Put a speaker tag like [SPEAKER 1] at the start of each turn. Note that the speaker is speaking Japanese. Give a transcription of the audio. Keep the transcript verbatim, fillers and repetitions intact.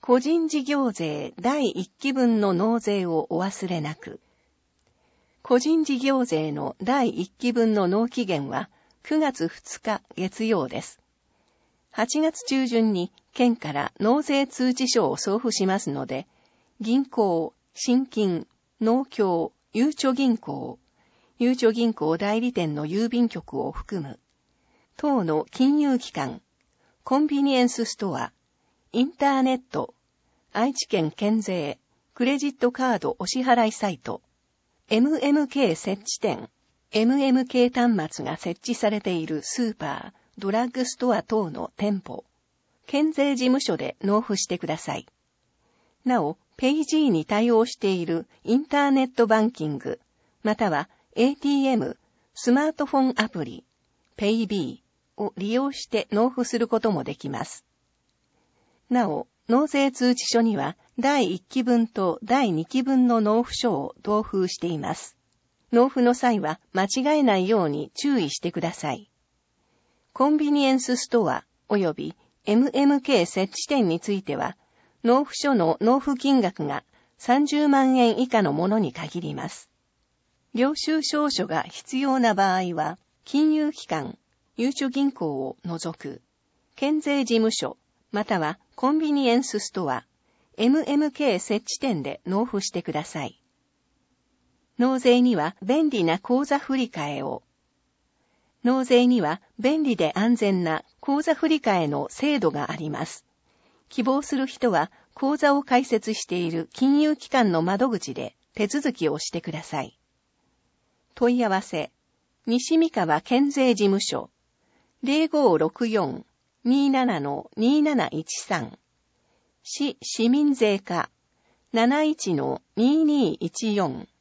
[SPEAKER 1] 個人事業税だいいっきぶんの納税をお忘れなく。個人事業税のだいいっきぶんの納期限はくがつふつか月曜です。はちがつ中旬に県から納税通知書を送付しますので、銀行、信金、農協、ゆうちょ銀行、ゆうちょ銀行代理店の郵便局を含む、等の金融機関、コンビニエンスストア、インターネット、愛知県県税、クレジットカードお支払いサイト、エムエムケー 設置店、エムエムケー 端末が設置されているスーパー、ドラッグストア等の店舗、県税事務所で納付してください。なお、ペイジー に対応しているインターネットバンキング、または エーティーエム、スマートフォンアプリ、ペイビーを利用して納付することもできます。なお、納税通知書にはだいいっきぶんとだいにきぶんの納付書を同封しています。納付の際は間違えないように注意してください。コンビニエンスストア及び エムエムケー 設置店については、納付書の納付金額がさんじゅうまんえん以下のものに限ります。領収証書が必要な場合は、金融機関、ゆうちょ銀行を除く、県税事務所、またはコンビニエンスストア、エムエムケー 設置店で納付してください。納税には便利な口座振替を。納税には便利で安全な口座振替の制度があります。希望する人は口座を開設している金融機関の窓口で手続きをしてください。問い合わせ、西三河県税事務所 ゼロごーろくよん にーなな のにーなないちさん 市市民税課 なないちのにーにーいちよん